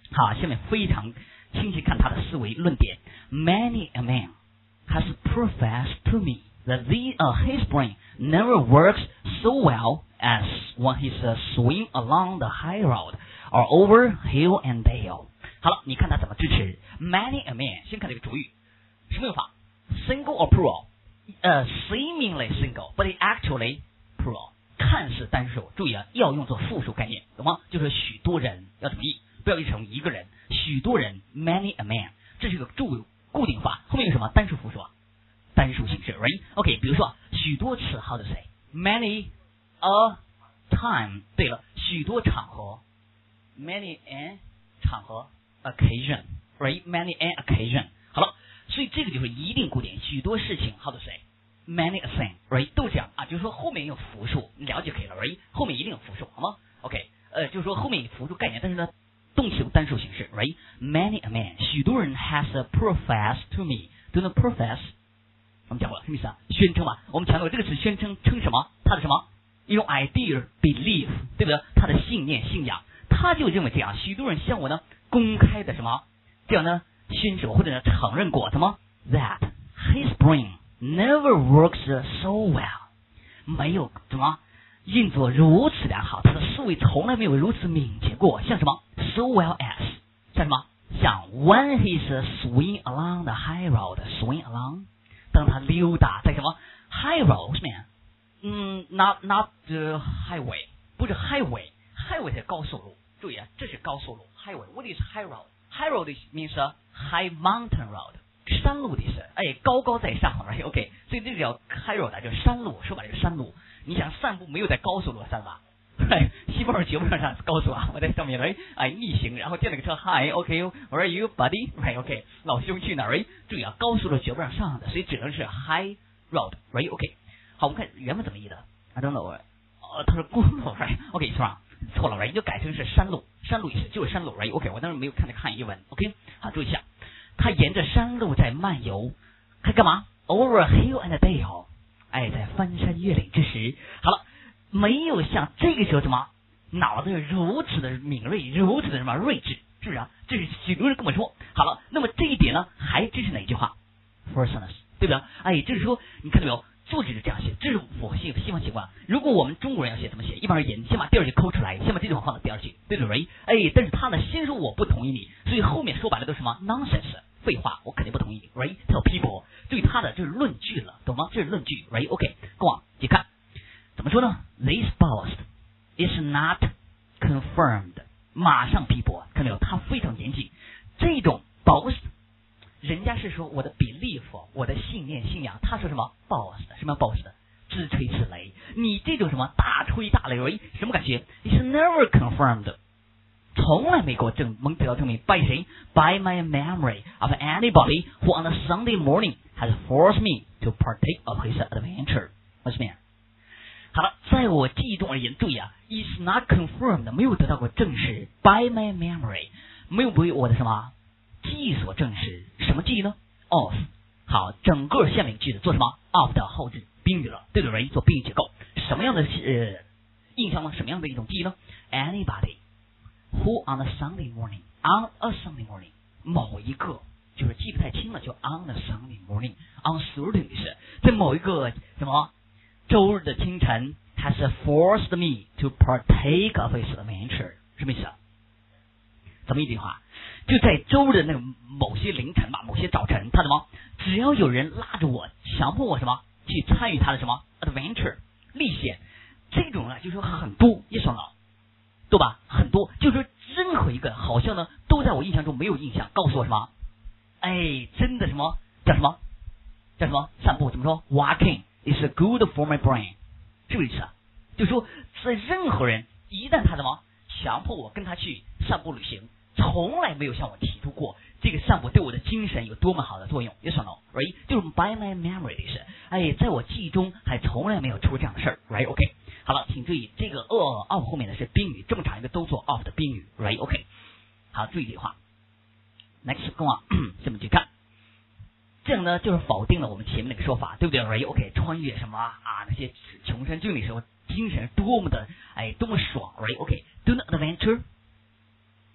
好，下面非常清晰看他的思维论点。Many a man has professed to me that his brain never works so well as when he's swing along the high road or over hill and dale。好了，你看他怎么支持 Many a man。先看这个主语，什么用法 ？Single or plural？Seemingly single, but actually plural。看似单数，注意啊，要用作复数概念，懂吗？就是许多人要怎么译？不要译成一个人，许多人 ，many a man， 这是一个固定法，后面有什么单数复数啊？单数形式 ，right？OK， 比如说许多次 ，how to say？Many a time。对了，许多场合 ，many an 场合 occasion，right？Many an occasion。好了，所以这个就是一定固定，许多事情 ，how to say？Many a thing，right？ 都这样啊，就是说后面有复数，你了解可以了 ，right？ 后面一定有复数，好吗 ？OK，就是说后面有复数概念，但是呢，动词有单数形式 ，right？Many a man， 许多人 has professed to me， 对呢 ，profess， 我们讲过了，什么意思啊？宣称嘛，我们强调这个词宣称称什么？他的什么？一种 idea，belief， 对不对？他的信念、信仰，他就认为这样，许多人向我呢公开的什么？这样呢宣誓或者呢承认过什么 ？That his brain。Never works so well， 没有怎么运作如此良好，他的思维从来没有如此敏捷过。像什么 so well as， 像什么像 when he's swing along the high road，swing along， 当他溜达在什么 high road 上面，not the highway， 不是 highway 是高速路，注意啊，这是高速路 highway。What is high road？High road means high mountain road。山路的意思，高高在上 ，OK， 所以这个叫 high road， 就是山路，说白了是山路。你想散步没有在高速路上吧？西方人绝不上上高速啊，我在上面逆行，然后见了个车 ，Hi，OK，Where are you, buddy？OK， 老兄去哪儿？注意啊，高速路绝不让上的，所以只能是 high road，OK。好，我们看原文怎么译的 ？I don't know， 他说公路 ，OK， 错了，你就改成是山路，山路意思就是山路 ，OK， 我当时没有看那个汉译文 ，OK， 好，注意一下。他沿着山路在漫游，他干嘛 ？Over hill and dale， 在翻山越岭之时，好了，没有像这个时候什么脑子如此的敏锐，如此的什么睿智，是不是啊？这是许多人跟我说。好了，那么这一点呢，还支持哪一句话 ？Firstness， 对不对？就是说，你看到没有？作者是这样写，这是符合西方习惯。如果我们中国人要写怎么写？一般而言，先把第二句抠出来，先把这句话放到第二句，对不对？但是他呢，先说我不同意你，所以后面说白了都是什么 nonsense。废话，我肯定不同意 ，right？ Tell people， 对他的就是论据了，懂吗？这是论据 ，right？OK， 跟我一起看，怎么说呢 ？This boast is not confirmed。马上批驳，看到没有？他非常严谨。这种 boast， 人家是说我的 belief， 我的信念、信仰，他说什么 boast？ 什么 boast？ 自吹自擂。你这种什么大吹大擂，什么感觉 ？It's never confirmed。从来没给我能得到证明 by 谁 ？By my memory of anybody who on a Sunday morning has forced me to partake of his adventure。为什么呀？好了，在我记忆中而言，注意啊 ，is not confirmed， 没有得到过证实 ，by my memory， 没有为我的什么记忆所证实。什么记忆呢 ？of。好，整个下面句子做什么 ？of 的后置宾语了，对不对？做宾语结构，什么样的印象呢？什么样的一种记忆呢 ？Anybody。Who on a Sunday morning? On a Sunday morning， 某一个就是记不太清了，就 on a Sunday morning on certain 的是在某一个什么周日的清晨 has forced me to partake of his adventure， 什么意思啊？怎么一句话？就在周日的那个某些凌晨吧，某些早晨，他什么？只要有人拉着我，强迫我什么去参与他的什么 adventure 历险，这种就是说很多，yes or no？对吧？很多，就是说任何一个好像呢，都在我印象中没有印象。告诉我什么？真的什么叫什么？叫什么？散步怎么说 ？Walking is good for my brain， 是不是意思啊？就是说，在任何人一旦他什么强迫我跟他去散步旅行，从来没有向我提出过这个散步对我的精神有多么好的作用。Yes or no？ Right？ 就是 by my memory 的意思。在我记忆中还从来没有出这样的事儿。Right？OK。好了，请注意这个 of 后面的是宾语，这么长一个都做 of 的宾语 ，right？ OK， 好，注意这句话。Next， 跟我下面去看，这样呢就是否定了我们前面那个说法，对不对 ？right？ OK， 穿越什么啊那些穷山峻岭时候，精神多么的多么爽 ，right？ OK，do not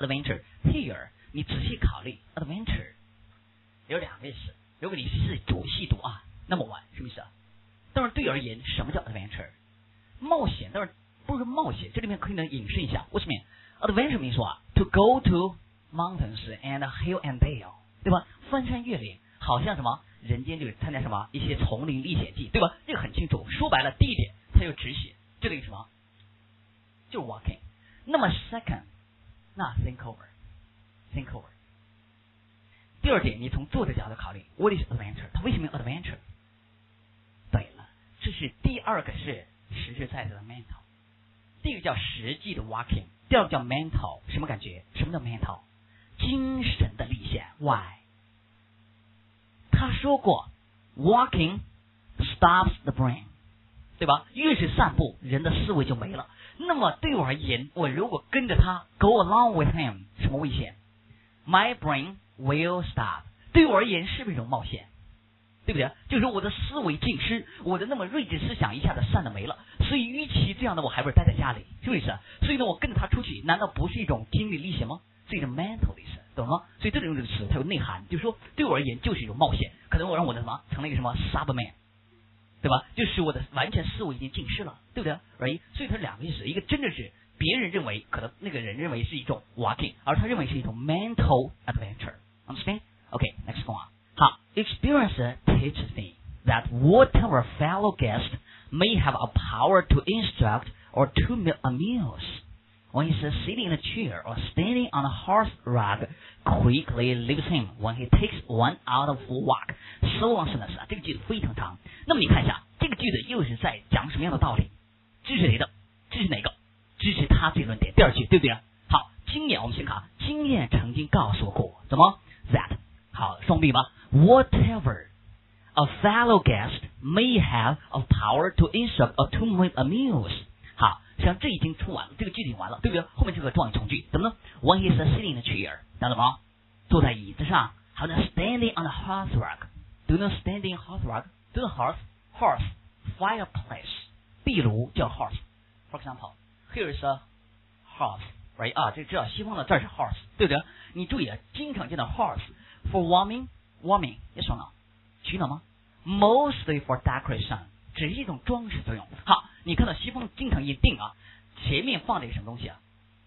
adventure here， 你仔细考虑 adventure 有两个意思。如果你细读啊，那么玩什么意思啊？但是对而言，什么叫 adventure？ 冒险，但是不是冒险，这里面可以能引申一下。为什么 ？adventure 明说啊 ，to go to mountains and hill and dale， 对吧？翻山越岭，好像什么人间就是参加什么一些丛林历险记，对吧？这个很清楚。说白了，第一点，它有直写，这个什么？就是 walking。那么 second， 那 think over。第二点，你从作者角度考虑 ，what is adventure？ 它为什么有 adventure？ 对了，这是第二个是实实在在的 mental， 第一个叫实际的 walking， 第二个叫 mental， 什么感觉？什么叫 mental？ 精神的历险 ，why？ 他说过 ，walking stops the brain， 对吧？越是散步，人的思维就没了。那么对我而言，我如果跟着他 ，go along with him， 什么危险 ？My brain will stop。对我而言是不是一种冒险？对不对？就是说我的思维尽失，我的那么睿智思想一下子散的没了。所以，与其这样的，我还不如待在家里，是不是？所以呢，我跟着他出去，难道不是一种经历历险吗？是一种 mental 的意思，懂吗？所以这种词它有内涵，就是说对我而言就是一种冒险。可能我让我的什么成了一个什么 Subman， 对吧？就是我的完全思维已经尽失了，对不对？所以它是两个意思，一个真的是别人认为可能那个人认为是一种 walking， 而他认为是一种 mental adventure。Understand？ OK， next one。好 ，experience teaches me that whatever fellow guest may have a power to instruct or to amuse, when he's sitting in a chair or standing on a hearth rug, quickly leaves him when he takes one out of walk. So long sentence 啊，这个句子非常长。那么你看一下，这个句子又是在讲什么样的道理？支持谁的？支持哪个？支持他这论点。第二句对不对？好，经验我们先看，经验曾经告诉我过，怎么 that 好双臂吧 ？Whatever a fellow guest may have of power to instruct or to amuse。好，实际上这已经出完了，这个句子完了，对不对？后面这个状语从句怎么呢 ？When he is sitting in a chair， 那怎么？坐在椅子上，还有呢 standing on a hearthrug。Do you know standing hearthrug？ Do you know hearth fireplace？ 壁炉叫 hearth。For example， here is a hearth，right？ 啊，这知道西方的这是 hearth， 对不对？你注意啊，经常见到 hearth for warming，yes or no？ 取暖吗 ？Mostly for decoration， 只是一种装饰作用。好，你看到西方经常一定啊，前面放的一个什么东西啊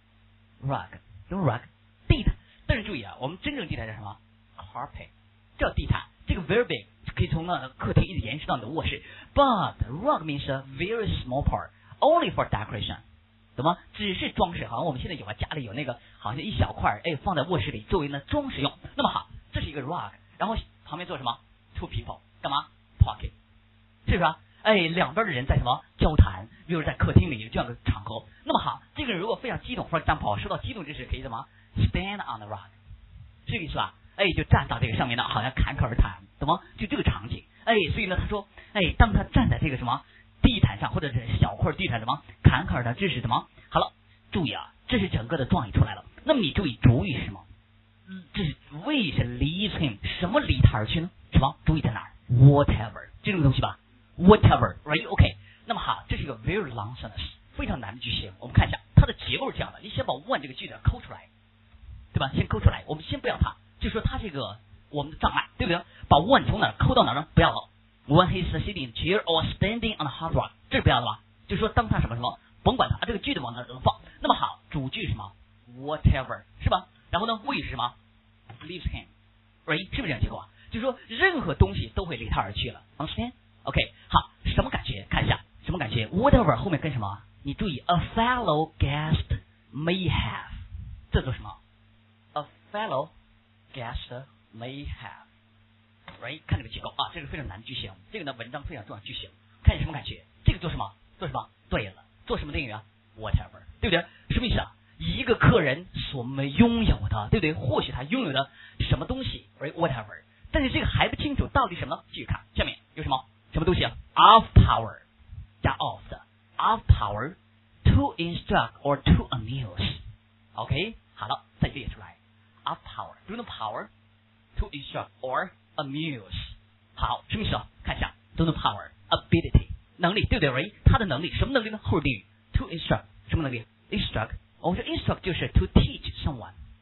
？rug， 用 rug 地毯。但是注意啊，我们真正地毯叫什么 ？carpet， 叫地毯。这个 very big， 可以从那个客厅一直延伸到你的卧室。But rug means a very small part, only for decoration， 懂吗？只是装饰，好像我们现在有啊，家里有那个好像一小块，哎，放在卧室里作为呢装饰用。那么好，这是一个 rug， 然后旁边做什么 ？Two people， 干嘛 ？Pocket， 是不是啊？哎，两边的人在什么交谈？比如在客厅里这样的场合。那么好，这个人如果非常激动 ，for example， 说到激动之时可以怎么 ？Stand on the rug， 这个意思吧？哎，就站到这个上面呢，好像侃侃而谈，懂吗？就这个场景。哎，所以呢，他说，哎，当他站在这个什么地毯上，或者是小块地毯什么侃侃而谈，这是什么？好了，注意啊，这是整个的状语出来了。那么你注意主语是什么？这是为什么 leaves him？ 什么离他而去呢？什么？注意在哪儿 ？Whatever 这种东西吧 ，whatever，right？OK。那么好，这是一个 very long sentence， 非常难的句型。我们看一下它的结构是这样的：你先把 one 这个句子抠出来，对吧？先抠出来，我们先不要它，就说它这个我们的障碍，对不对？把 one 从哪儿抠到哪儿呢？不要了。When he's sitting in chair or standing on a hot rock， 这是不要的吧？就说当他什么什么，甭管他，这个句子往哪儿放。那么好，主句是什么 ？Whatever 是吧？然后呢，谓是什么 ？Leaves him，right？ 是不是这样结构啊？就是说任何东西都会离他而去了。Understand？OK， 好，什么感觉？看一下什么感觉 ？Whatever 后面跟什么？你注意 ，a fellow guest may have， 这做什么 ？A fellow guest may have。Right， 看这个结构啊，这个非常难的句型，这个呢文章非常重要的句型，看你什么感觉？这个做什么？做什么？对了，做什么定语啊 ？Whatever， 对不对？什么意思啊？一个客人所没拥有的，对不对？或许他拥有的什么东西 ，right？Whatever， 但是这个还不清楚到底什么呢？继续看下面有什么东西啊 ？Of power 加 of 的 ，of power to instruct or to amuse。OK， 好了，再列出来 ，of power，do you know power to instruct or amuse， 好，什么意思啊？看一下 ，do you know power ability 能力，对不对 ？right， 他的能力什么能力呢？后定语 to instruct 什么能力 ？instruct， 我说 instruct 就是 to teach someone，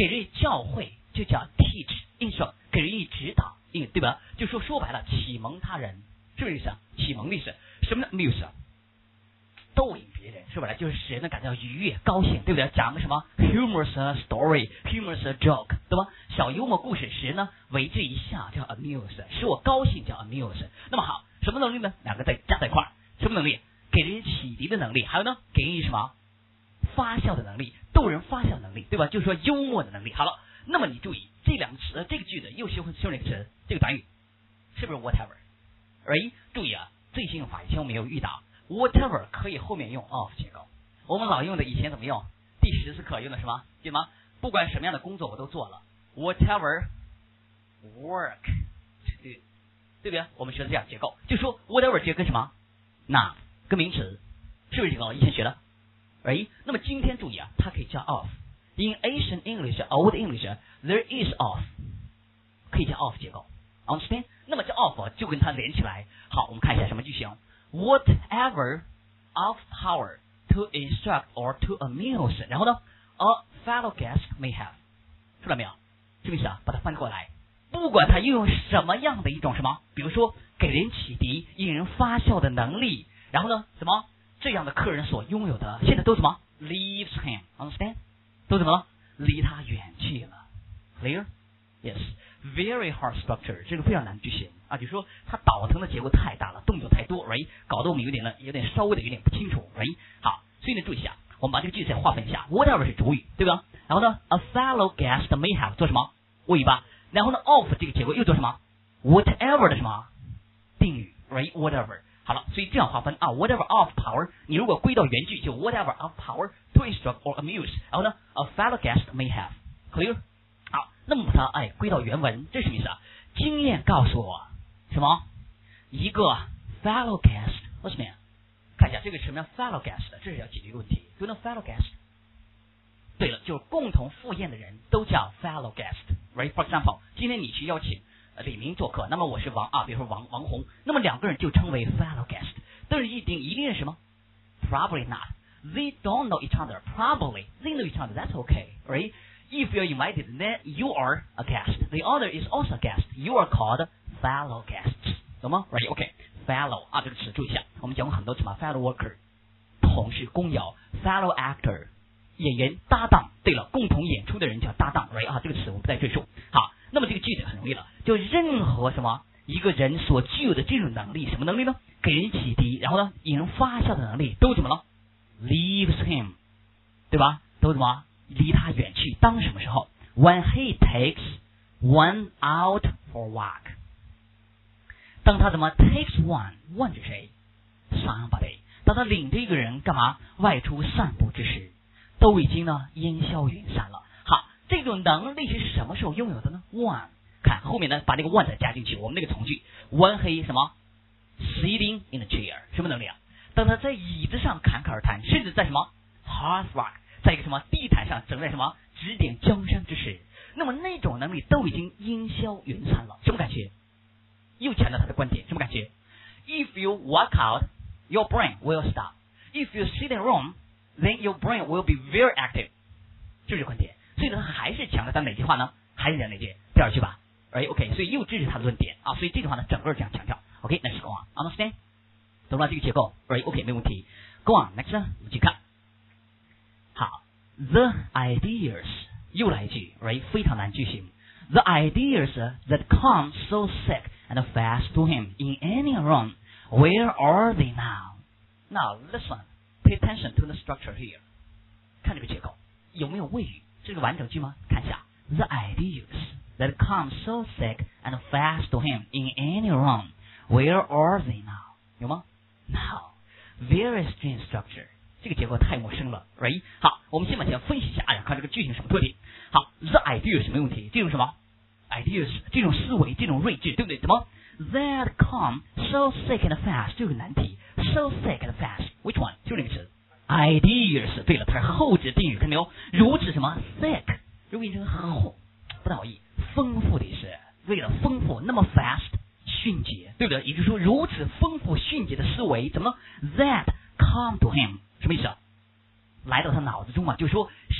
给人以教诲就叫 teach instruct， 给人以指导，对吧？就说白了，启蒙他人，是不是意思啊？启蒙的意思，什么呢 ？amuse， 逗引别人，说白了就是使人呢感到愉悦、高兴，对不对？讲个什么 humorous story、humorous joke， 对吧？小幽默故事使人呢为之一笑，叫 amuse， 使我高兴叫 amuse。那么好，什么能力呢？两个再加在一块儿，什么能力？给人启迪的能力，还有呢，给人以什么发笑的能力，逗人发笑的能力，对吧？就是说幽默的能力。好了，那么你注意这两个词，这个句子又修了一个词，这个短语是不是 whatever？ 注意啊，最新用法以前我们有遇到 whatever 可以后面用 of 结构，我们老用的以前怎么用？第14课用的什么？记得吗？不管什么样的工作我都做了 whatever work to do， 对不对？我们学的这样结构，就说 whatever 结跟什么？那跟名词，是不是这个？以前学的。那么今天注意啊，它可以加 of。In ancient English, Old English, there is of， 可以加 of 结构 ，understand？ 那么这 of 就跟它连起来。好，我们看一下什么句型 ？Whatever of power to instruct or to amuse， 然后呢 ，a fellow guest may have， 出来没有？这个意思啊，把它翻过来，不管他拥有什么样的一种什么，比如说给人启迪、引人发笑的能力。然后呢，什么这样的客人所拥有的，现在都什么 leaves him understand， 都怎么了？离他远去了 ，clear？ Yes， very hard structure， 这个非常难句型啊，就是说它倒腾的结构太大了，动作太多 ，right？ 搞得我们有点稍微的有点不清楚 ，right？ 好，所以呢注意一下，我们把这个句子再划分一下 ，whatever 是主语，对吧？然后呢 ，a fellow guest may have 做什么？谓语吧。然后呢 ，of 这个结构又做什么 ？whatever 的什么定语 ，right？whatever。好了，所以这样划分啊 ，whatever of power， 你如果归到原句就 whatever of power to instruct or amuse， 然后呢 ，a fellow guest may have clear。好，那么把它归到原文，这是什么意思啊？经验告诉我什么？一个 fellow guest， 为什么呀？看一下这个什么样 fellow guest， 这是要解决一个问题，就那 fellow guest。对了，就是共同赴宴的人都叫 fellow guest，right？For example， 今天你去邀请李明做客，那么我是王啊，比如说王红，那么两个人就称为 fellow guest， 但是一定认识吗 ？Probably not. They don't know each other. Probably they know each other. That's okay, right? If you're invited, then you are a guest. The other is also a guest. You are called fellow guests. 懂吗 ？Right? Okay. Fellow 啊，这个词注意一下，我们讲过很多次嘛 ，fellow worker 同事、工友 ，fellow actor 演员搭档。对了，共同演出的人叫搭档 ，right 啊，这个词我们不再赘述。好。那么这个句子很容易了，就任何什么一个人所具有的这种能力，什么能力呢？给人启迪，然后呢引人发笑的能力，都怎么了 ？Leaves him， 对吧？都怎么离他远去？当什么时候 ？When he takes one out for walk， 当他怎么 takes one 是谁 ？Somebody， 当他领着一个人干嘛？外出散步之时，都已经呢烟消云散了。这种能力是什么时候拥有的呢 ？One， 看后面呢，把这个 one 再加进去，我们那个从句 ，When he 什么 sitting in a chair， 什么能力啊？当他在椅子上侃侃而谈，甚至在什么 hearthrug， 在一个什么地毯上正在什么指点江山之时，那么那种能力都已经烟消云散了，什么感觉？又强调他的观点，什么感觉 ？If you walk out, your brain will stop. If you sit in a room, then your brain will be very active， 就是观点。所以呢，还是强调他哪句话呢？还是讲哪句？第二句吧。OK， 所以又支持他的论点啊。所以这句话呢，整个这样强调。OK，let's go on，understand？ 懂了这个结构 ？OK， 没问题。Go on，next， 我们去看。好 ，the ideas 又来一句 ，right？ 非常难句型。The ideas that come so thick and fast to him in any room, where are they now? Now listen, pay attention to the structure here。看这个结构有没有谓语？这个完整句吗？看一下 ，the ideas that come so thick and fast to him in any room, where are they now？ 有吗 ？Now, very strange structure， 这个结构太陌生了 ，right？ 好，我们先把它分析一下，看这个句型什么特点。好 ，the ideas 没问题，这种什么 ideas， 这种思维，这种睿智，对不对？怎么 that come so thick and fast， 这个难题 ，so thick and fast，which one？ 就这个词。ideas， 对了，它是后置定语，看到没有？如此什么 thick， 如果译成厚，不大好译，丰富的意思。为了丰富，那么 fast 迅捷，对不对？也就是说，如此丰富迅捷的思维，怎么 that come to him 什么意思啊？来到他脑子中啊，就是说，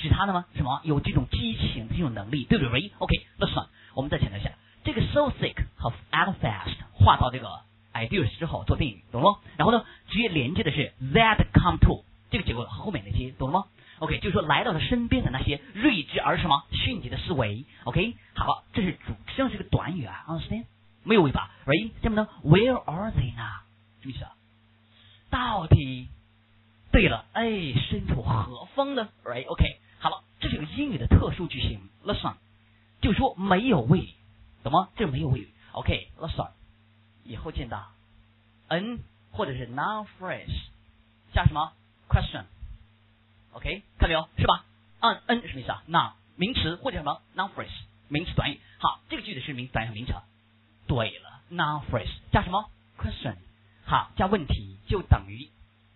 使他呢什么有这种激情这种能力，对不对 ？OK，let's start。我们再强调一下，这个 so thick 和 at fast 画到这个 ideas 之后做定语，懂了吗？然后呢，直接连接的是 that come to 这个结构后面那些，懂了吗 ？OK， 就是说来到他身边的那些睿智而什么迅捷的思维。OK， 好了，这是主，实际上是个短语啊 ，understand？ 没有尾巴 ，right？ 下面呢 ，where are they 呢？什么意思啊？到底？对了，哎，身处何方呢 ？Right？OK， 好了，这是个英语的特殊句型 ，let's start。就说没有谓语，懂吗？这没有谓语。OK，let's start。以后见到 n 或者是 noun phrase 加什么 question。OK， 看到没有？是吧？n 什么意思啊 ？noun 名词或者什么 noun phrase 名词短语。好，这个句子是名词短语和名词。对了 ，noun phrase 加什么 question？ 好，加问题就等于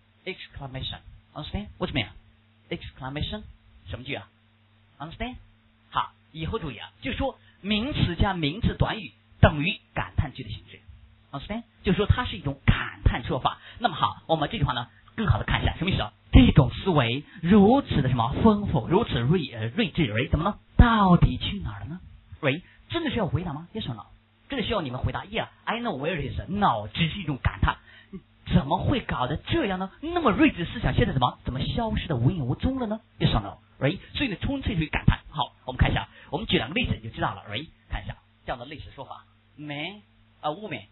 exclamation。Understand？ What's mean？ Exclamation 什么句啊 ？Understand？ 好，以后注意啊，就说名词加名词短语等于感叹句的形式。Understand？ 就说它是一种感叹说法。那么好，我们这句话呢，更好的看一下什么意思啊？这种思维如此的什么丰富，如此睿智，怎么呢？到底去哪儿了呢？真的是要回答吗 ？Yes or no？ 真的需要你们回答 ？Yeah，I know where it is。No， 只是一种感叹。怎么会搞得这样呢？那么睿智思想现在怎么消失的无影无踪了呢 ？Yes or no？ 所以呢，纯粹属于感叹。好，我们看一下，我们举两个例子你就知道了。看一下这样的类似说法 ，woman，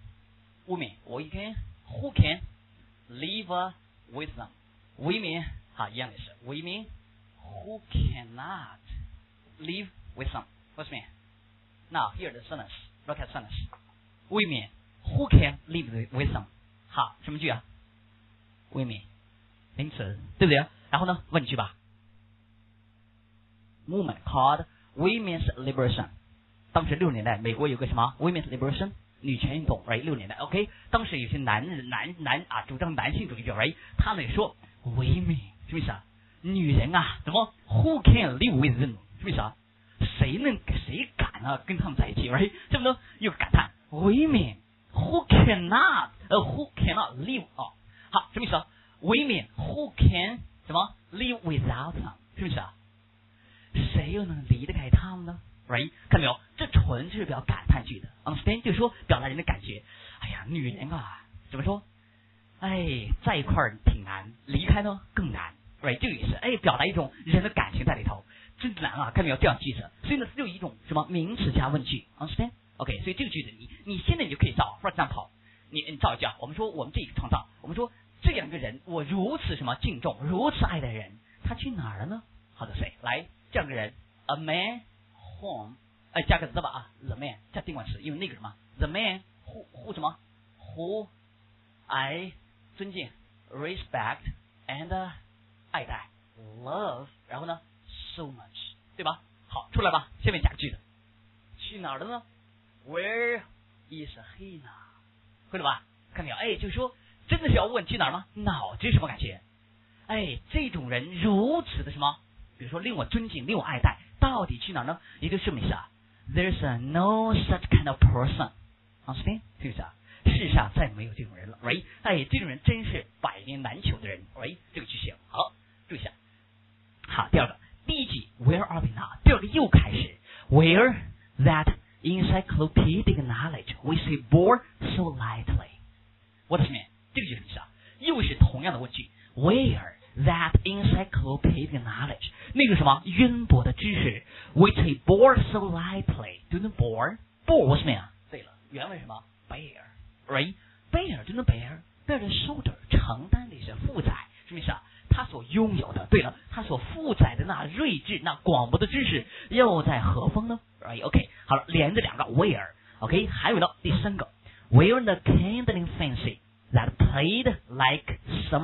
women， who can live with them？ women， 好，一样的是 women who cannot live with them。What's mean？ Now here the sentence. Look at sentence. Women who can live with them。好，什么句啊 ？women， 名词，对不对？然后呢，问句吧。Movement called Women's Liberation。当时60年代，美国有个什么 Women's Liberation 女权运动，60年代 ，OK。当时有些男主张男性主义者，他们也说 women 什么意思啊？女人啊，怎么 Who can live with them？ 什么意思啊？谁敢啊跟他们在一起这么多又感叹 women。Who cannot live 好，什么意思啊 ？Women who can 什么 live without them， 是不是啊？谁又能离得开他们呢 看到没有？这纯是表感叹句的 ，understand 就是说表达人的感觉。哎呀，女人啊，怎么说？哎，在一块儿挺难，离开呢更难这个意思。哎，表达一种人的感情在里头，真难啊！看到没有？这样句子，所以呢，就一种什么名词加问句 ，understand？OK， 所以这个句子你现在你就可以造 ，for example， 你造一句啊，我们说我们这个创造，我们说这样一个人，我如此什么敬重，如此爱的人，他去哪儿了呢？好的谁来这样一个人 ，a man whom， 加个 the 吧啊 ，the man 加定冠词，因为那个什么 ，the man who 什么 who I 尊敬 respect and 爱戴 love， 然后呢 so much， 对吧？好，出来吧，下面加个句子，去哪儿了呢？ Where is he 呢？会了吧？看到没有？就是说，真的是要问去哪儿吗？脑子什么感觉？这种人如此的什么？比如说令我尊敬，令我爱戴，到底去哪儿呢？也就是什么意思啊 ？There's no such kind of person，understand？ 是不是啊？世上再没有这种人了这种人真是百年难求的人这个句型好，注意一下。好，第二个，第一句 Where are we now？ 第二个又开始 Where that。Encyclopedic knowledge we say bore so lightly. What does it mean？ 这个就是什么意思啊？又是同样的问句 ，Where that encyclopedic knowledge， 那个什么渊博的知识 ，we say bore so lightly， 对不对 ？bore 我什么呀？对了，原文什么 ？bear，bear 对不对 ？bear 的 shoulder 承担的是负载，什么意思啊？他所拥有的，对了，他所负载的那睿智、那广博的知识，又在何方呢？OK， 好了，连着两个 where，OK， 还有呢，第三个 where the kindling fancy that played like summer